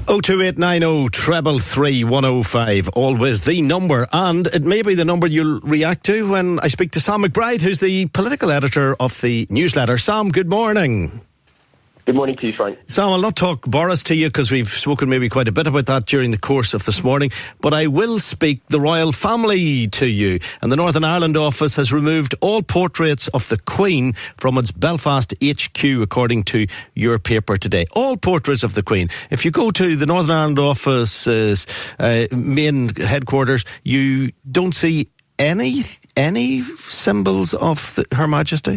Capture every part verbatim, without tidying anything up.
oh two eight nine oh three three one oh five, always the number, and it may be the number you'll react to when I speak to Sam McBride, who's the political editor of the newsletter. Sam, good morning. Good morning to you, Frank. Sam, I'll not talk Boris to you because we've spoken maybe quite a bit about that during the course of this morning, but I will speak the royal family to you. And the Northern Ireland office has removed all portraits of the Queen from its Belfast H Q, according to your paper today. All portraits of the Queen. If you go to the Northern Ireland office's uh, main headquarters, you don't see any any symbols of the, Her Majesty?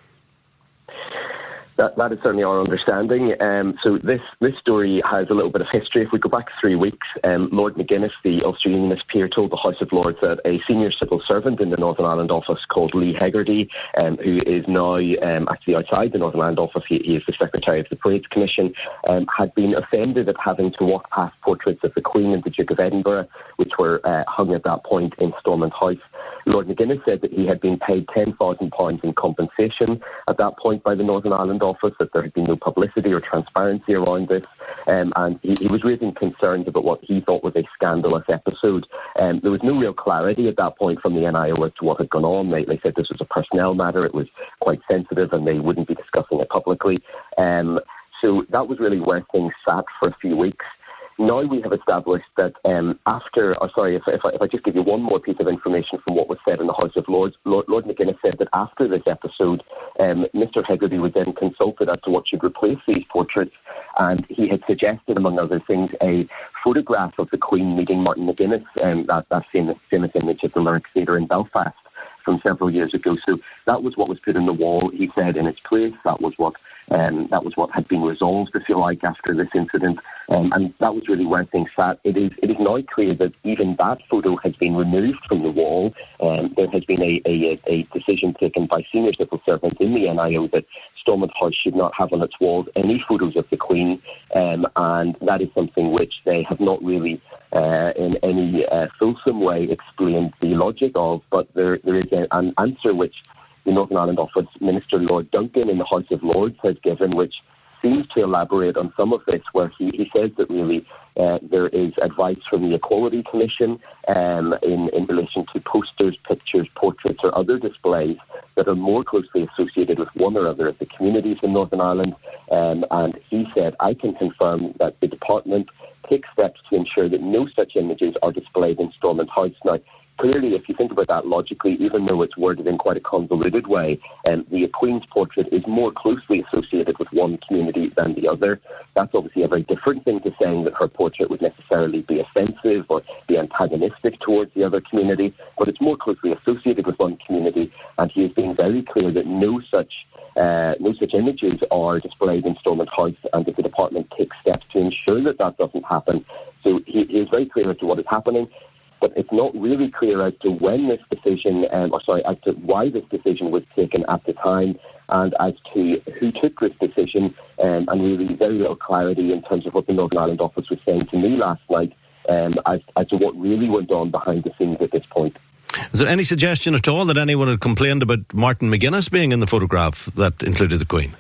That, that is certainly our understanding. Um, so this, this story has a little bit of history. If we go back three weeks, um, Lord McGuinness, the Ulster Unionist peer, told the House of Lords that a senior civil servant in the Northern Ireland office called Lee Hegarty, um, who is now um, actually outside the Northern Ireland office, he, he is the Secretary of the Parades Commission, um, had been offended at having to walk past portraits of the Queen and the Duke of Edinburgh, which were uh, hung at that point in Stormont House. Lord McGuinness said that he had been paid ten thousand pounds in compensation at that point by the Northern Ireland office, that there had been no publicity or transparency around this, um, and he, he was raising concerns about what he thought was a scandalous episode. Um, there was no real clarity at that point from the N I O as to what had gone on. They, they said this was a personnel matter, it was quite sensitive, and they wouldn't be discussing it publicly. Um, so that was really where things sat for a few weeks. Now we have established that um, after, or sorry, if, if, I, if I just give you one more piece of information from what was said in the House of Lords, Lord, Lord McGuinness said that after this episode, um, Mister Hegarty was then consulted as to what should replace these portraits, and he had suggested, among other things, a photograph of the Queen meeting Martin McGuinness, um, that, that famous, famous image at the Lyric Theatre in Belfast from several years ago. So that was what was put in the wall, he said, in its place. That was what um, that was what had been resolved, if you like, after this incident. Um, and that was really where things sat. It is it is now clear that even that photo has been removed from the wall. Um, there has been a, a, a decision taken by senior civil servants in the N I O that Stormont House should not have on its walls any photos of the Queen, um, and that is something which they have not really uh, in any uh, fulsome way explained the logic of, but there, there is a, an answer which the Northern Ireland Office Minister Lord Duncan in the House of Lords has given, which seems to elaborate on some of this, where he, he says that really uh, there is advice from the Equality Commission um, in, in relation to posters, pictures, portraits or other displays that are more closely associated with one or other of the communities in Northern Ireland. Um, and he said, I can confirm that the department takes steps to ensure that no such images are displayed in Stormont House. Now, clearly, if you think about that logically, even though it's worded in quite a convoluted way, um, the Queen's portrait is more closely associated with one community than the other. That's obviously a very different thing to saying that her portrait would necessarily be offensive or be antagonistic towards the other community, but it's more closely associated with one community, and he is being very clear that no such uh, no such images are displayed in Stormont House, and that the department takes steps to ensure that that doesn't happen. So he, he is very clear as to what is happening. But it's not really clear as to when this decision, um, or sorry, as to why this decision was taken at the time, and as to who took this decision, um, and really very little clarity in terms of what the Northern Ireland office was saying to me last night, um, as, as to what really went on behind the scenes at this point. Is there any suggestion at all that anyone had complained about Martin McGuinness being in the photograph that included the Queen?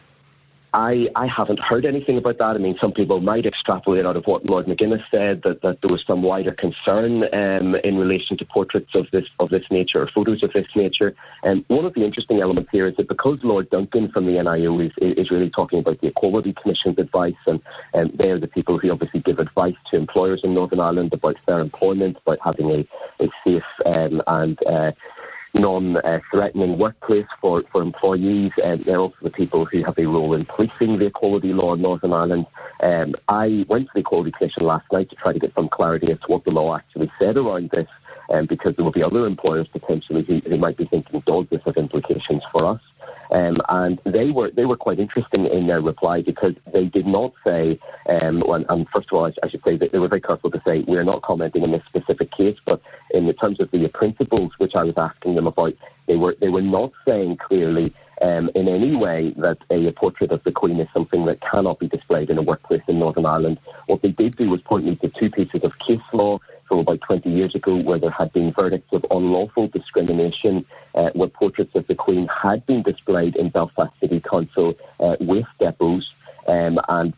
I, I haven't heard anything about that. I mean, some people might extrapolate out of what Lord McGuinness said, that, that there was some wider concern um, in relation to portraits of this of this nature, or photos of this nature. And one of the interesting elements here is that because Lord Duncan from the N I O is, is really talking about the Equality Commission's advice, and um, they are the people who obviously give advice to employers in Northern Ireland about fair employment, about having a, a safe um, and uh, non-threatening workplace for, for employees. And they're also the people who have a role in policing the equality law in Northern Ireland. Um, I went to the Equality Commission last night to try to get some clarity as to what the law actually said around this, um, because there will be other employers potentially who, who might be thinking, does this have implications for us? Um, and they were they were quite interesting in their reply, because they did not say, um, and, and first of all, I, I should say that they were very careful to say, we're not commenting on this specific case, but in the terms of the principles which I was asking them about, they were they were not saying clearly um, in any way that a, a portrait of the Queen is something that cannot be displayed in a workplace in Northern Ireland. What they did do was point me to two pieces of case law from about twenty years ago, where there had been verdicts of unlawful discrimination, uh, where portraits of the Queen had been displayed in Belfast City Council uh, waste depots, um, and that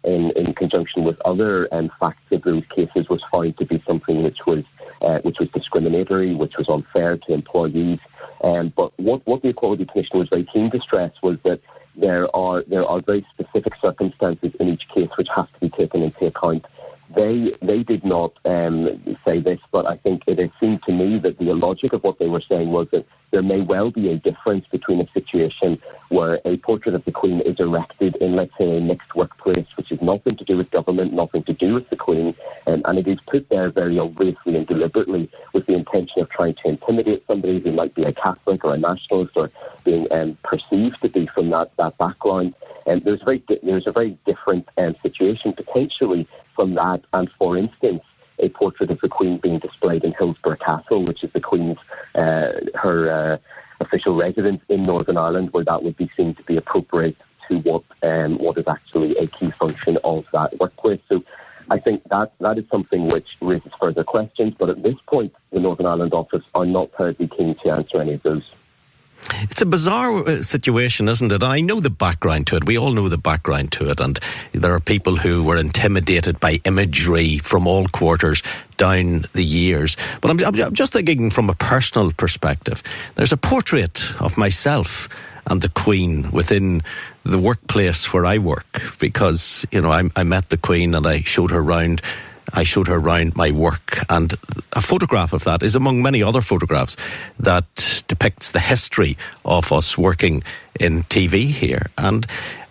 in, in conjunction with other um, facts of those cases, was found to be something which was uh, which was discriminatory, which was unfair to employees. Um, but what, what the Equality Commission was very keen to stress was that there are there are very specific circumstances in each case which have to be taken into account. They they did not um, say this, but I think it, it seemed to me that the logic of what they were saying was that there may well be a difference between a situation where a portrait of the Queen is erected in, let's say, a mixed workplace, which has nothing to do with government, nothing to do with the Queen, um, and it is put there very obviously and deliberately with the intention of trying to intimidate somebody who might be a Catholic or a nationalist or being um, perceived to be from that, that background. And there's, very, there's a very different um, situation potentially from that, and for instance, a portrait of the Queen being displayed in Hillsborough Castle, which is the Queen's, uh, her uh, official residence in Northern Ireland, where that would be seen to be appropriate to what um, what is actually a key function of that workplace. So I think that that is something which raises further questions, but at this point, the Northern Ireland office are not terribly keen to answer any of those. It's a bizarre situation, isn't it? And I know the background to it. We all know the background to it. And there are people who were intimidated by imagery from all quarters down the years. But I'm, I'm just thinking from a personal perspective. There's a portrait of myself and the Queen within the workplace where I work, because, you know, I, I met the Queen and I showed her round. I showed her around my work, and a photograph of that is among many other photographs that depicts the history of us working in T V here. And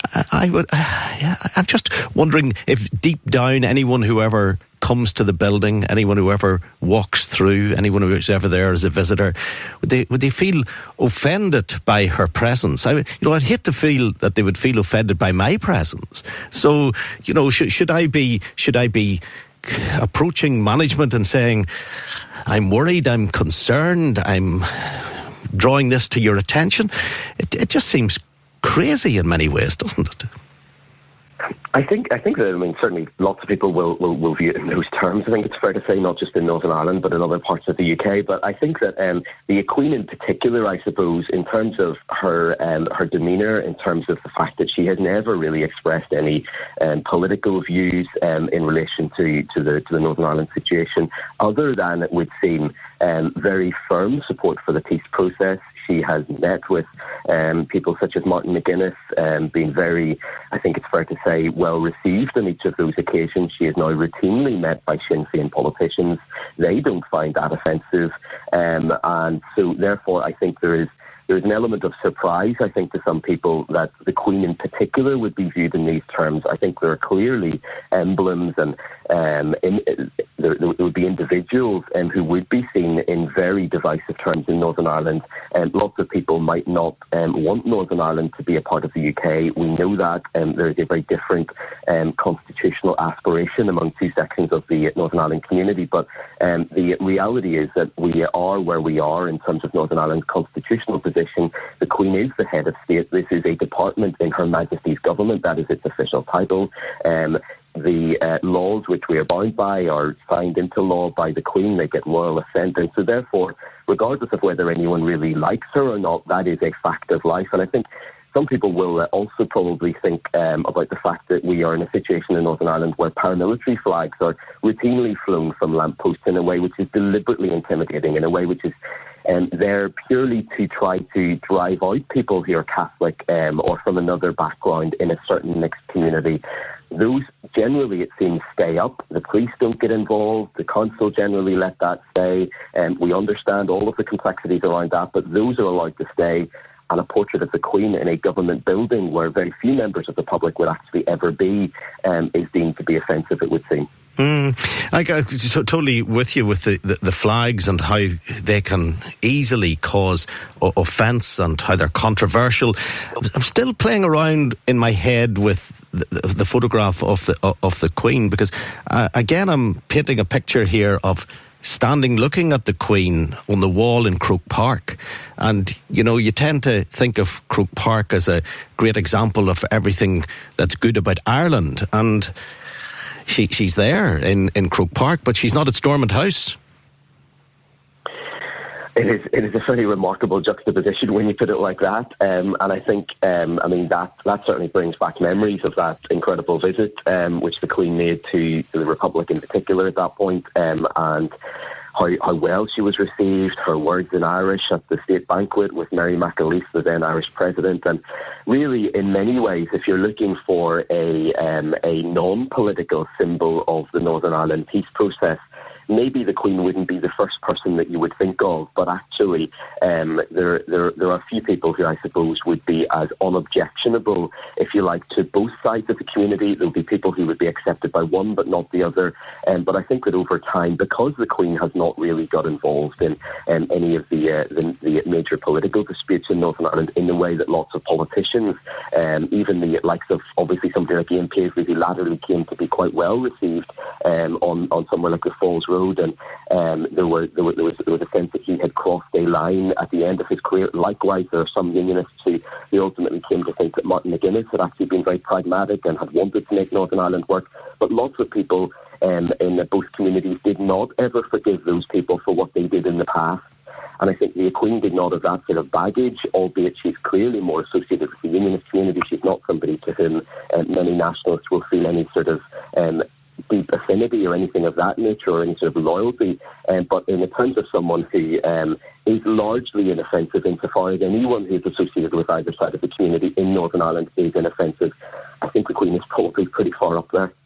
I would, yeah, I'm just wondering if deep down anyone who ever comes to the building, anyone who ever walks through, anyone who's ever there as a visitor, would they would they feel offended by her presence? I, you know, I'd hate to feel that they would feel offended by my presence. So, you know, should, should I be should I be approaching management and saying, I'm worried, I'm concerned, I'm drawing this to your attention? It, it just seems crazy in many ways, doesn't it? I think I think that, I mean, certainly lots of people will, will, will view it in those terms. I think it's fair to say, not just in Northern Ireland, but in other parts of the U K. But I think that um, the Queen in particular, I suppose, in terms of her um, her demeanour, in terms of the fact that she has never really expressed any um, political views um, in relation to, to, the, to the Northern Ireland situation, other than it would seem um, very firm support for the peace process. She has met with um, people such as Martin McGuinness, um, being very, I think it's fair to say, well received on each of those occasions. She is now routinely met by Sinn Féin politicians. They don't find that offensive. Um, and so, therefore, I think there is There's an element of surprise, I think, to some people that the Queen in particular would be viewed in these terms. I think there are clearly emblems and um, in, there, there would be individuals um, who would be seen in very divisive terms in Northern Ireland. And um, lots of people might not um, want Northern Ireland to be a part of the U K. We know that um, there is a very different um, constitutional aspiration among two sections of the Northern Ireland community. But um, the reality is that we are where we are in terms of Northern Ireland's constitutional position. The Queen is the head of state. This is a department in Her Majesty's government. That is its official title. Um, the uh, laws which we are bound by are signed into law by the Queen. They get royal assent. And so therefore, regardless of whether anyone really likes her or not, that is a fact of life. And I think some people will uh, also probably think um, about the fact that we are in a situation in Northern Ireland where paramilitary flags are routinely flown from lampposts in a way which is deliberately intimidating, in a way which is um, there purely to try to drive out people who are Catholic um, or from another background in a certain mixed community. Those generally, it seems, stay up. The police don't get involved. The council generally let that stay. Um, we understand all of the complexities around that, but those are allowed to stay. And a portrait of the Queen in a government building where very few members of the public would actually ever be um, is deemed to be offensive, it would seem. Mm, I, I'm totally with you with the, the, the flags and how they can easily cause o- offence and how they're controversial. I'm still playing around in my head with the, the photograph of the of the Queen because, uh, again, I'm painting a picture here of standing looking at the Queen on the wall in Croke Park. And, you know, you tend to think of Croke Park as a great example of everything that's good about Ireland. And she she's there in, in Croke Park, but she's not at Stormont House. It is, it is a very remarkable juxtaposition when you put it like that. Um, and I think, um, I mean, that, that certainly brings back memories of that incredible visit, um, which the Queen made to, to the Republic in particular at that point, um, and how, how well she was received, her words in Irish at the state banquet with Mary McAleese, the then Irish president. And really, in many ways, if you're looking for a, um, a non-political symbol of the Northern Ireland peace process, maybe the Queen wouldn't be the first person that you would think of, but actually um, there, there there are a few people who I suppose would be as unobjectionable, if you like, to both sides of the community. There will be people who would be accepted by one but not the other. Um, but I think that over time, because the Queen has not really got involved in um, any of the, uh, the the major political disputes in Northern Ireland in the way that lots of politicians, um, even the likes of obviously somebody like Ian Paisley, who latterly came to be quite well received um, on, on somewhere like the Falls Road. And um, there, were, there, was, there, was, there was a sense that he had crossed a line at the end of his career. Likewise, there are some unionists who, who ultimately came to think that Martin McGuinness had actually been very pragmatic and had wanted to make Northern Ireland work. But lots of people um, in both communities did not ever forgive those people for what they did in the past. And I think the Queen did not have that sort of baggage, albeit she's clearly more associated with the unionist community. She's not somebody to whom uh, many nationalists will feel any sort of um, deep affinity or anything of that nature or any sort of loyalty. Um, but in the terms of someone who um, is largely inoffensive insofar as anyone who's associated with either side of the community in Northern Ireland is inoffensive, I think the Queen is probably pretty far up there.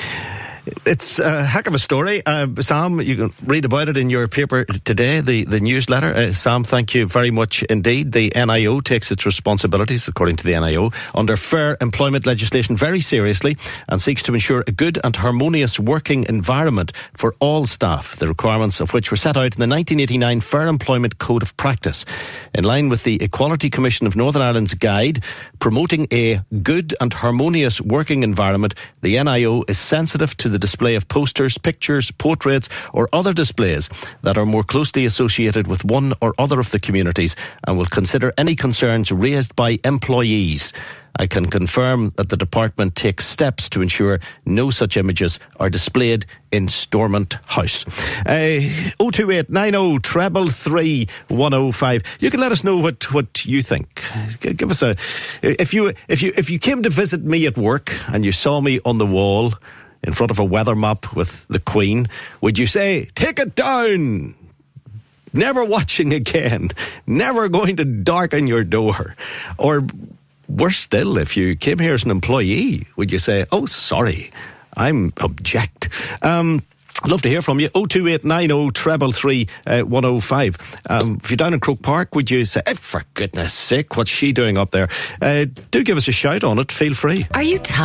It's a heck of a story. Uh, Sam, you can read about it in your paper today, the, the newsletter. Uh, Sam, thank you very much indeed. The N I O takes its responsibilities, according to the N I O, under fair employment legislation very seriously and seeks to ensure a good and harmonious working environment for all staff, the requirements of which were set out in the nineteen eighty-nine Fair Employment Code of Practice. In line with the Equality Commission of Northern Ireland's guide, promoting a good and harmonious working environment, the N I O is sensitive to the display of posters, pictures, portraits or other displays that are more closely associated with one or other of the communities and will consider any concerns raised by employees. I can confirm that the department takes steps to ensure no such images are displayed in Stormont House. Uh, oh two eight nine oh treble three one oh five. You can let us know what, what you think. Give us a if you if you if you came to visit me at work and you saw me on the wall in front of a weather map with the Queen, would you say, take it down? Never watching again. Never going to darken your door. Or worse still, if you came here as an employee, would you say, oh, sorry, I'm object. Um, I'd love to hear from you. oh two eight nine oh treble three one oh five. Um, if you're down in Croke Park, would you say, eh, for goodness sake, what's she doing up there? Uh, do give us a shout on it. Feel free. Are you tired?